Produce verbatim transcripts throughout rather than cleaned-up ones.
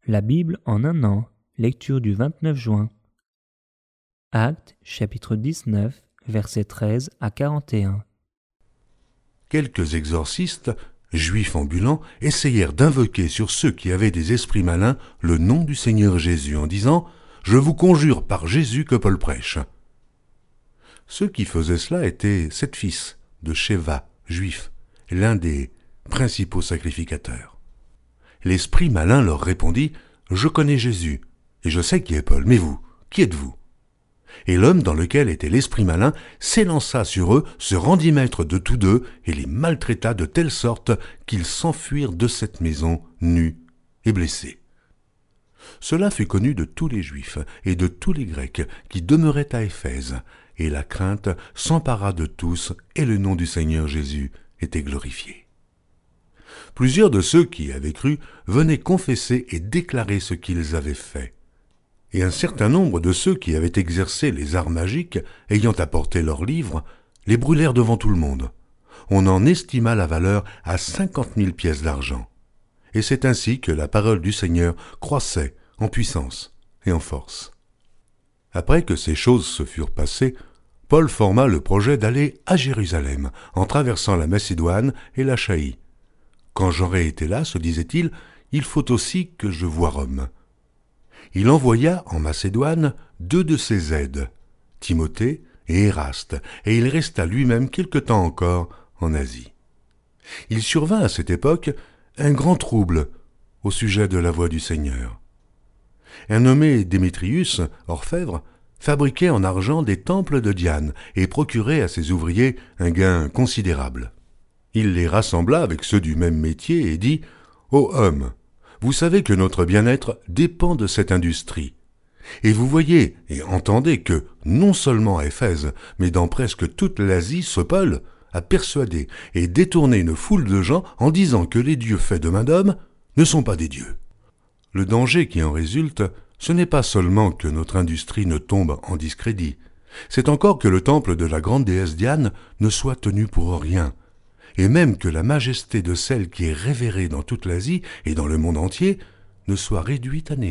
La Bible en un an, lecture du vingt-neuf juin. Actes, chapitre dix-neuf, versets treize à quarante et un. Quelques exorcistes, juifs ambulants, essayèrent d'invoquer sur ceux qui avaient des esprits malins le nom du Seigneur Jésus en disant « Je vous conjure par Jésus que Paul prêche ». Ceux qui faisaient cela étaient sept fils de Sheva, juifs, l'un des principaux sacrificateurs. L'esprit malin leur répondit « Je connais Jésus, et je sais qui est Paul, mais vous, qui êtes-vous » Et l'homme dans lequel était l'esprit malin s'élança sur eux, se rendit maître de tous deux, et les maltraita de telle sorte qu'ils s'enfuirent de cette maison, nus et blessés. Cela fut connu de tous les Juifs et de tous les Grecs qui demeuraient à Éphèse, et la crainte s'empara de tous, et le nom du Seigneur Jésus était glorifié. Plusieurs de ceux qui avaient cru venaient confesser et déclarer ce qu'ils avaient fait. Et un certain nombre de ceux qui avaient exercé les arts magiques, ayant apporté leurs livres, les brûlèrent devant tout le monde. On en estima la valeur à cinquante mille pièces d'argent. Et c'est ainsi que la parole du Seigneur croissait en puissance et en force. Après que ces choses se furent passées, Paul forma le projet d'aller à Jérusalem, en traversant la Macédoine et l'Achaïe. Quand j'aurai été là, se disait-il, il faut aussi que je voie Rome. Il envoya en Macédoine deux de ses aides, Timothée et Éraste, et il resta lui-même quelque temps encore en Asie. Il survint à cette époque un grand trouble au sujet de la voie du Seigneur. Un nommé Démétrius, orfèvre, fabriquait en argent des temples de Diane et procurait à ses ouvriers un gain considérable. Il les rassembla avec ceux du même métier et dit « Ô hommes, vous savez que notre bien-être dépend de cette industrie. Et vous voyez et entendez que, non seulement à Éphèse, mais dans presque toute l'Asie, ce Paul a persuadé et détourné une foule de gens en disant que les dieux faits de main d'homme ne sont pas des dieux. Le danger qui en résulte, ce n'est pas seulement que notre industrie ne tombe en discrédit, c'est encore que le temple de la grande déesse Diane ne soit tenu pour rien, et même que la majesté de celle qui est révérée dans toute l'Asie et dans le monde entier ne soit réduite à néant. »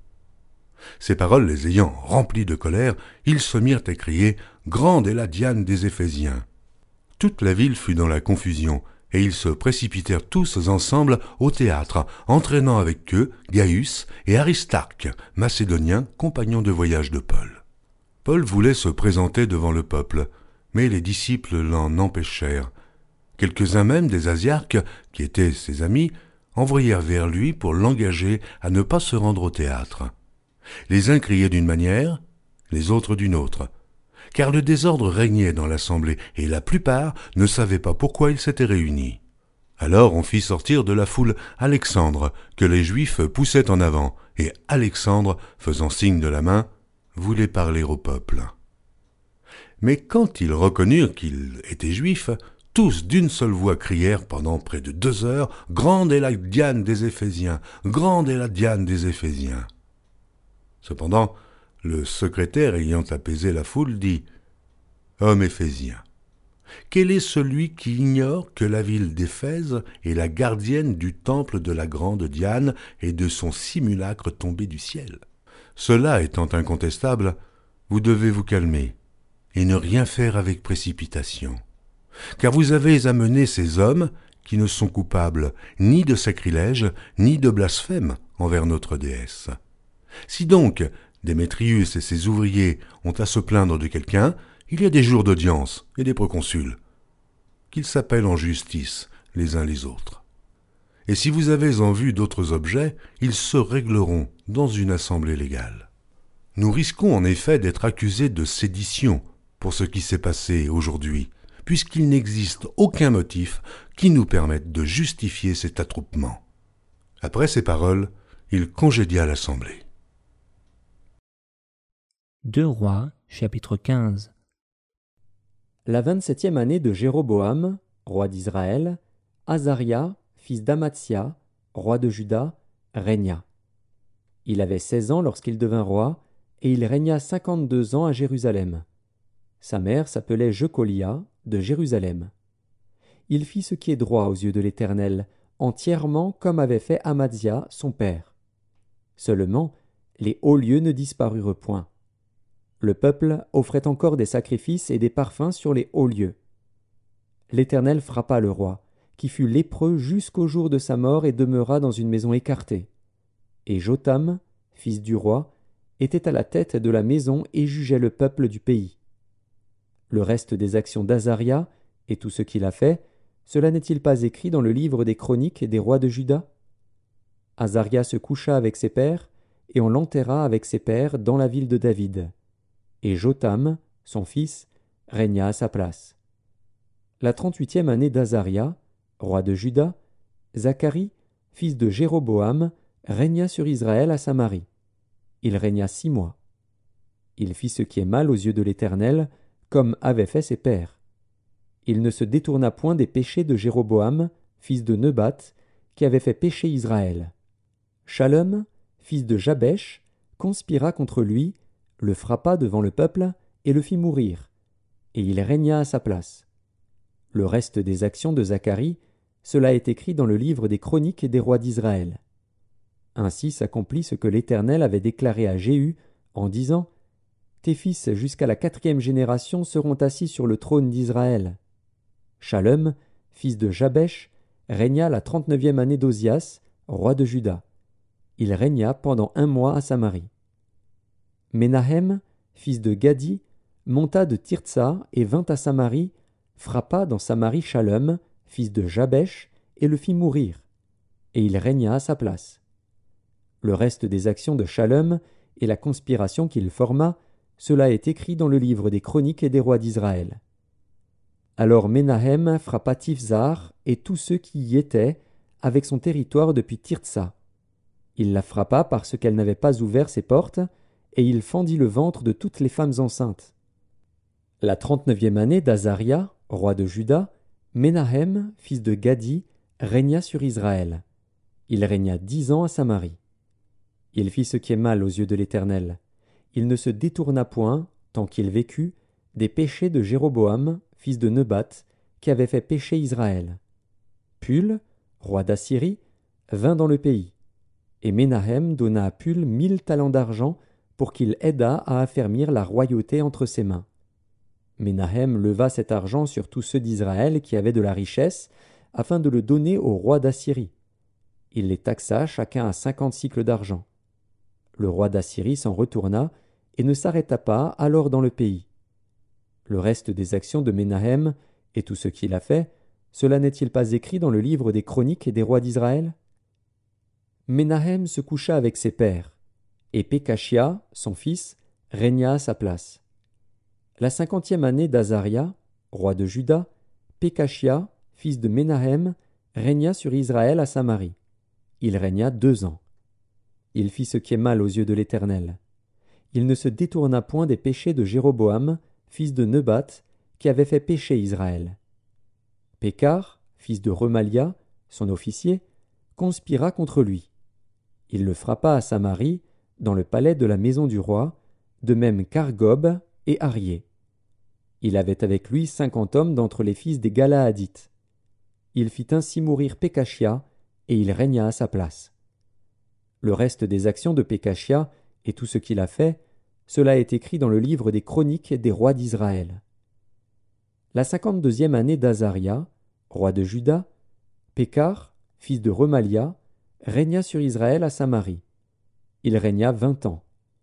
Ces paroles les ayant remplis de colère, ils se mirent à crier « Grande est la Diane des Éphésiens !» Toute la ville fut dans la confusion, et ils se précipitèrent tous ensemble au théâtre, entraînant avec eux Gaius et Aristarque, macédoniens, compagnons de voyage de Paul. Paul voulait se présenter devant le peuple, mais les disciples l'en empêchèrent. Quelques-uns même des Asiarques, qui étaient ses amis, envoyèrent vers lui pour l'engager à ne pas se rendre au théâtre. Les uns criaient d'une manière, les autres d'une autre, car le désordre régnait dans l'assemblée et la plupart ne savaient pas pourquoi ils s'étaient réunis. Alors on fit sortir de la foule Alexandre, que les Juifs poussaient en avant, et Alexandre, faisant signe de la main, voulait parler au peuple. Mais quand ils reconnurent qu'il était juif, tous d'une seule voix crièrent pendant près de deux heures « Grande est la Diane des Éphésiens! Grande est la Diane des Éphésiens !» Cependant, le secrétaire ayant apaisé la foule dit « Homme éphésien, quel est celui qui ignore que la ville d'Éphèse est la gardienne du temple de la grande Diane et de son simulacre tombé du ciel? Cela étant incontestable, vous devez vous calmer et ne rien faire avec précipitation. Car vous avez amené ces hommes qui ne sont coupables ni de sacrilège, ni de blasphème envers notre déesse. Si donc Démétrius et ses ouvriers ont à se plaindre de quelqu'un, il y a des jours d'audience et des proconsuls, qu'ils s'appellent en justice les uns les autres. Et si vous avez en vue d'autres objets, ils se régleront dans une assemblée légale. Nous risquons en effet d'être accusés de sédition pour ce qui s'est passé aujourd'hui, puisqu'il n'existe aucun motif qui nous permette de justifier cet attroupement. » Après ces paroles, il congédia l'assemblée. deux Rois, chapitre quinze. La vingt-septième année de Jéroboam, roi d'Israël, Azaria, fils d'Amatsia, roi de Juda, régna. Il avait seize ans lorsqu'il devint roi, et il régna cinquante-deux ans à Jérusalem. Sa mère s'appelait Jecolia, de Jérusalem. Il fit ce qui est droit aux yeux de l'Éternel, entièrement comme avait fait Amadzia, son père. Seulement, les hauts lieux ne disparurent point. Le peuple offrait encore des sacrifices et des parfums sur les hauts lieux. L'Éternel frappa le roi, qui fut lépreux jusqu'au jour de sa mort et demeura dans une maison écartée. Et Jotham, fils du roi, était à la tête de la maison et jugeait le peuple du pays. Le reste des actions d'Azaria et tout ce qu'il a fait, cela n'est-il pas écrit dans le livre des chroniques des rois de Juda? Azaria se coucha avec ses pères, et on l'enterra avec ses pères dans la ville de David. Et Jotham, son fils, régna à sa place. La trente-huitième année d'Azaria, roi de Juda, Zacharie, fils de Jéroboam, régna sur Israël à Samarie. Il régna six mois. Il fit ce qui est mal aux yeux de l'Éternel, comme avaient fait ses pères. Il ne se détourna point des péchés de Jéroboam, fils de Nebat, qui avait fait pécher Israël. Shallum, fils de Jabesh, conspira contre lui, le frappa devant le peuple et le fit mourir, et il régna à sa place. Le reste des actions de Zacharie, cela est écrit dans le livre des chroniques des rois d'Israël. Ainsi s'accomplit ce que l'Éternel avait déclaré à Jéhu en disant « Tes fils jusqu'à la quatrième génération seront assis sur le trône d'Israël. » Shallum, fils de Jabesh, régna la trente-neuvième année d'Ozias, roi de Juda. Il régna pendant un mois à Samarie. Ménahem, fils de Gadi, monta de Tirtsa et vint à Samarie, frappa dans Samarie Shallum, fils de Jabesh, et le fit mourir. Et il régna à sa place. Le reste des actions de Shallum et la conspiration qu'il forma, cela est écrit dans le livre des chroniques des rois d'Israël. Alors Ménahem frappa Tifzar et tous ceux qui y étaient, avec son territoire depuis Tirtsa. Il la frappa parce qu'elle n'avait pas ouvert ses portes, et il fendit le ventre de toutes les femmes enceintes. La trente-neuvième année d'Azaria, roi de Juda, Ménahem, fils de Gadi, régna sur Israël. Il régna dix ans à Samarie. Il fit ce qui est mal aux yeux de l'Éternel. Il ne se détourna point, tant qu'il vécut, des péchés de Jéroboam, fils de Nebat, qui avait fait pécher Israël. Pul, roi d'Assyrie, vint dans le pays. Et Ménahem donna à Pul mille talents d'argent pour qu'il aidât à affermir la royauté entre ses mains. Ménahem leva cet argent sur tous ceux d'Israël qui avaient de la richesse, afin de le donner au roi d'Assyrie. Il les taxa chacun à cinquante cycles d'argent. Le roi d'Assyrie s'en retourna et ne s'arrêta pas alors dans le pays. Le reste des actions de Ménahem et tout ce qu'il a fait, cela n'est-il pas écrit dans le livre des chroniques des rois d'Israël? Ménahem se coucha avec ses pères, et Pékachia, son fils, régna à sa place. La cinquantième année d'Azaria, roi de Juda, Pékachia, fils de Ménahem, régna sur Israël à Samarie. Il régna deux ans. Il fit ce qui est mal aux yeux de l'Éternel. Il ne se détourna point des péchés de Jéroboam, fils de Nebat, qui avait fait pécher Israël. Pékar, fils de Remalia, son officier, conspira contre lui. Il le frappa à Samarie, dans le palais de la maison du roi, de même qu'Argob et Arié. Il avait avec lui cinquante hommes d'entre les fils des Galaadites. Il fit ainsi mourir Pékachia, et il régna à sa place. Le reste des actions de Pékachia et tout ce qu'il a fait, cela est écrit dans le livre des chroniques des rois d'Israël. La cinquante-deuxième année d'Azaria, roi de Juda, Pékar, fils de Remalia, régna sur Israël à Samarie. Il régna vingt ans.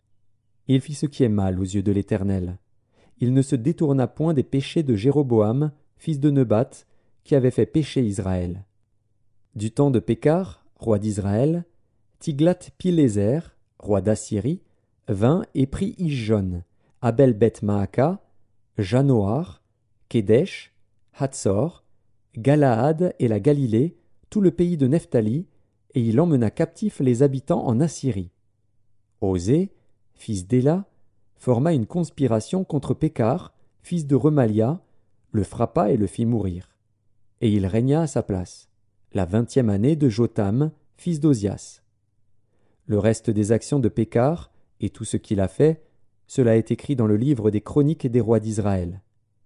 Il fit ce qui est mal aux yeux de l'Éternel. Il ne se détourna point des péchés de Jéroboam, fils de Nebat, qui avait fait pécher Israël. Du temps de Pékar, roi d'Israël, Tiglath-Pileser, roi d'Assyrie, vint et prit Ijon, Abel-Beth-Maaka, Janoar, Kédesh, Hatzor, Galaad et la Galilée, tout le pays de Nephtali, et il emmena captifs les habitants en Assyrie. Osée, fils d'Éla, forma une conspiration contre Pékar, fils de Remalia, le frappa et le fit mourir. Et il régna à sa place, la vingtième année de Jotham, fils d'Ozias. Le reste des actions de Pékar, et tout ce qu'il a fait, cela est écrit dans le livre des chroniques des rois d'Israël.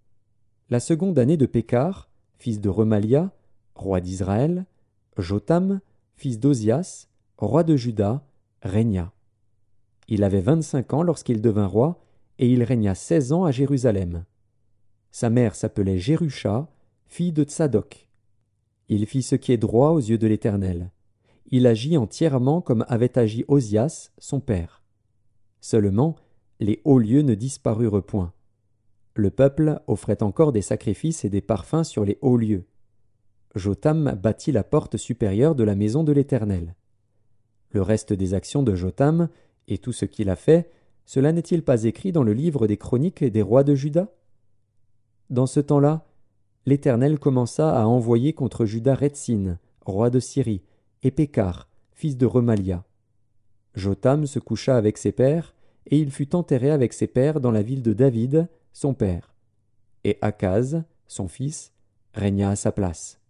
La seconde année de Pékar, fils de Remalia, roi d'Israël, Jotham, fils d'Ozias, roi de Juda, régna. Il avait vingt-cinq ans lorsqu'il devint roi, et il régna seize ans à Jérusalem. Sa mère s'appelait Jérusha, fille de Tsadok. Il fit ce qui est droit aux yeux de l'Éternel. Il agit entièrement comme avait agi Osias, son père. Seulement, les hauts lieux ne disparurent point. Le peuple offrait encore des sacrifices et des parfums sur les hauts lieux. Jotham bâtit la porte supérieure de la maison de l'Éternel. Le reste des actions de Jotham et tout ce qu'il a fait, cela n'est-il pas écrit dans le livre des chroniques des rois de Juda? Dans ce temps-là, l'Éternel commença à envoyer contre Juda Retsin, roi de Syrie, et Pékar, fils de Remalia. Jotham se coucha avec ses pères, et il fut enterré avec ses pères dans la ville de David, son père. Et Akaz, son fils, régna à sa place.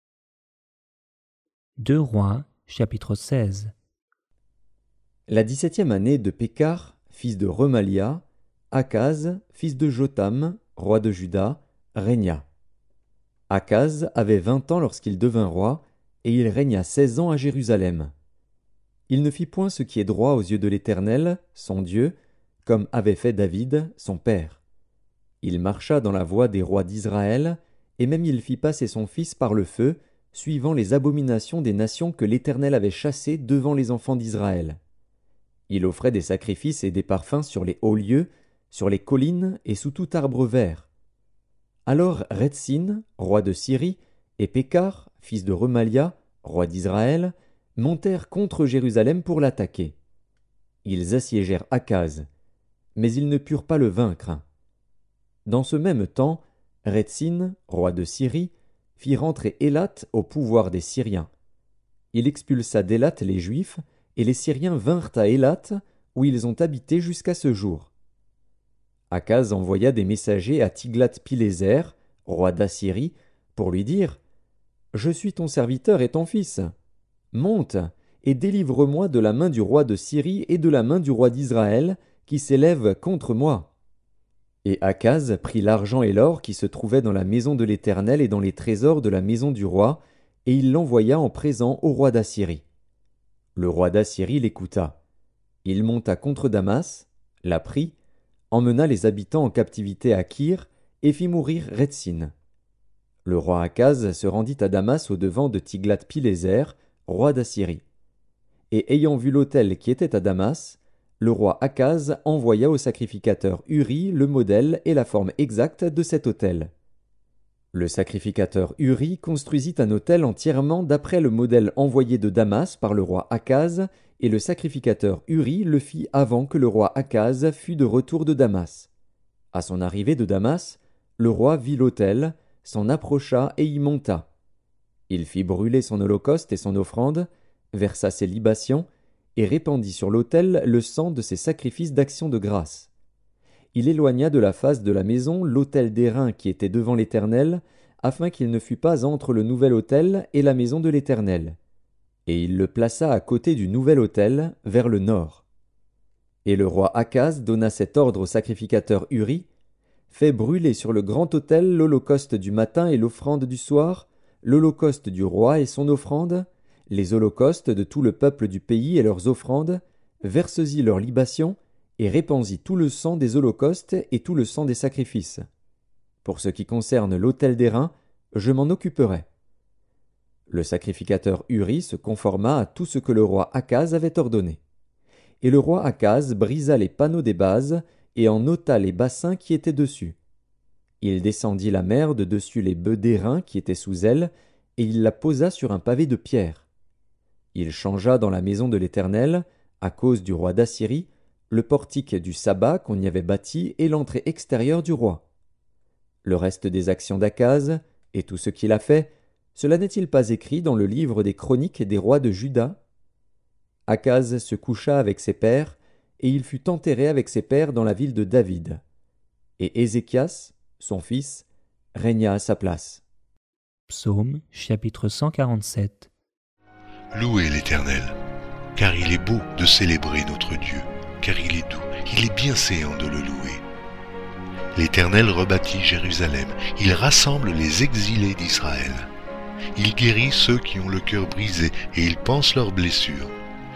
deux Rois, chapitre seize. La dix-septième année de Pékar, fils de Remalia, Akaz, fils de Jotham, roi de Juda, régna. Akaz avait vingt ans lorsqu'il devint roi, et il régna seize ans à Jérusalem. Il ne fit point ce qui est droit aux yeux de l'Éternel, son Dieu, comme avait fait David, son père. Il marcha dans la voie des rois d'Israël, et même il fit passer son fils par le feu, suivant les abominations des nations que l'Éternel avait chassées devant les enfants d'Israël. Il offrait des sacrifices et des parfums sur les hauts lieux, sur les collines et sous tout arbre vert. Alors Retsin, roi de Syrie, et Pékar, fils de Remalia, roi d'Israël, montèrent contre Jérusalem pour l'attaquer. Ils assiégèrent Akaz, mais ils ne purent pas le vaincre. Dans ce même temps, Retsin, roi de Syrie, fit rentrer Élat au pouvoir des Syriens. Il expulsa d'Élat les Juifs, et les Syriens vinrent à Élat, où ils ont habité jusqu'à ce jour. Akaz envoya des messagers à Tiglath-Pileser, roi d'Assyrie, pour lui dire « Je suis ton serviteur et ton fils. Monte et délivre-moi de la main du roi de Syrie et de la main du roi d'Israël, qui s'élèvent contre moi. » Et Akaz prit l'argent et l'or qui se trouvaient dans la maison de l'Éternel et dans les trésors de la maison du roi, et il l'envoya en présent au roi d'Assyrie. Le roi d'Assyrie l'écouta. Il monta contre Damas, la prit, emmena les habitants en captivité à Kir, et fit mourir Retsin. Le roi Akaz se rendit à Damas au-devant de Tiglath-Pileser, roi d'Assyrie. Et ayant vu l'autel qui était à Damas, le roi Akaz envoya au sacrificateur Uri le modèle et la forme exacte de cet autel. Le sacrificateur Uri construisit un autel entièrement d'après le modèle envoyé de Damas par le roi Akaz, et le sacrificateur Uri le fit avant que le roi Akaz fût de retour de Damas. À son arrivée de Damas, le roi vit l'autel, s'en approcha et y monta. Il fit brûler son holocauste et son offrande, versa ses libations, et répandit sur l'autel le sang de ses sacrifices d'action de grâce. Il éloigna de la face de la maison l'autel d'airain qui était devant l'Éternel, afin qu'il ne fût pas entre le nouvel autel et la maison de l'Éternel. Et il le plaça à côté du nouvel autel, vers le nord. Et le roi Akaz donna cet ordre au sacrificateur Uri: Fais brûler sur le grand autel l'holocauste du matin et l'offrande du soir, l'holocauste du roi et son offrande, les holocaustes de tout le peuple du pays et leurs offrandes, verse-y leurs libations, et répands-y tout le sang des holocaustes et tout le sang des sacrifices. Pour ce qui concerne l'autel d'airain, je m'en occuperai. Le sacrificateur Uri se conforma à tout ce que le roi Akaz avait ordonné. Et le roi Akaz brisa les panneaux des bases et en ôta les bassins qui étaient dessus. Il descendit la mer de dessus les bœufs d'airain qui étaient sous elle, et il la posa sur un pavé de pierre. Il changea dans la maison de l'Éternel, à cause du roi d'Assyrie, le portique du sabbat qu'on y avait bâti et l'entrée extérieure du roi. Le reste des actions d'Akaz, et tout ce qu'il a fait, cela n'est-il pas écrit dans le livre des chroniques des rois de Juda? Akaz se coucha avec ses pères, et il fut enterré avec ses pères dans la ville de David. Et Ézéchias, son fils, régna à sa place. Psaume chapitre cent quarante-sept. Louez l'Éternel, car il est beau de célébrer notre Dieu, car il est doux, il est bienséant de le louer. L'Éternel rebâtit Jérusalem, il rassemble les exilés d'Israël. Il guérit ceux qui ont le cœur brisé et il panse leurs blessures.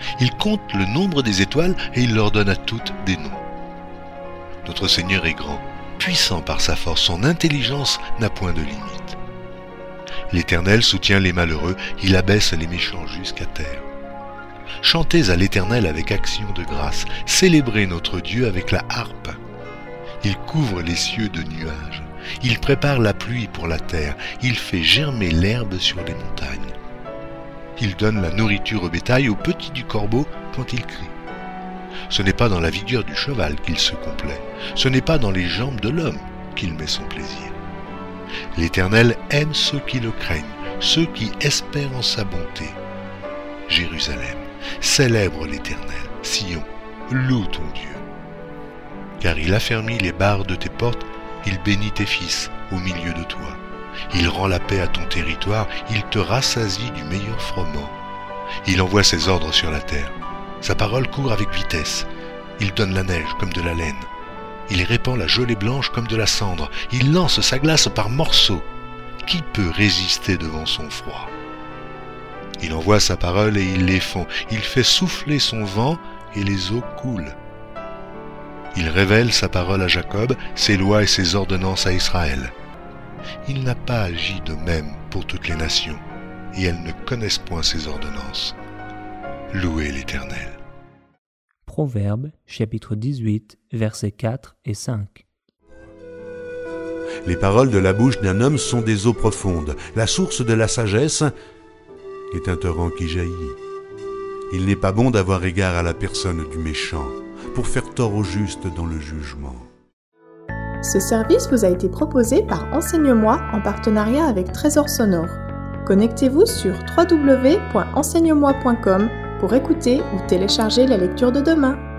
Il compte le nombre des étoiles et il leur donne à toutes des noms. Notre Seigneur est grand, puissant par sa force, son intelligence n'a point de limite. L'Éternel soutient les malheureux, il abaisse les méchants jusqu'à terre. Chantez à l'Éternel avec action de grâce, célébrez notre Dieu avec la harpe. Il couvre les cieux de nuages, il prépare la pluie pour la terre, il fait germer l'herbe sur les montagnes. Il donne la nourriture au bétail, aux petits du corbeau quand il crie. Ce n'est pas dans la vigueur du cheval qu'il se complaît, ce n'est pas dans les jambes de l'homme qu'il met son plaisir. L'Éternel aime ceux qui le craignent, ceux qui espèrent en sa bonté. Jérusalem, célèbre l'Éternel, Sion, loue ton Dieu. Car il affermit les barres de tes portes, il bénit tes fils au milieu de toi. Il rend la paix à ton territoire, il te rassasie du meilleur froment. Il envoie ses ordres sur la terre. Sa parole court avec vitesse. Il donne la neige comme de la laine. Il répand la gelée blanche comme de la cendre. Il lance sa glace par morceaux. Qui peut résister devant son froid? Il envoie sa parole et il les fond. Il fait souffler son vent et les eaux coulent. Il révèle sa parole à Jacob, ses lois et ses ordonnances à Israël. Il n'a pas agi de même pour toutes les nations, et elles ne connaissent point ses ordonnances. Louez l'Éternel. Proverbes, chapitre dix-huit, versets quatre et cinq. Les paroles de la bouche d'un homme sont des eaux profondes. La source de la sagesse est un torrent qui jaillit. Il n'est pas bon d'avoir égard à la personne du méchant, pour faire tort au juste dans le jugement. Ce service vous a été proposé par Enseigne-moi en partenariat avec Trésor Sonore. Connectez-vous sur w w w point enseigne moi point com pour écouter ou télécharger la lecture de demain.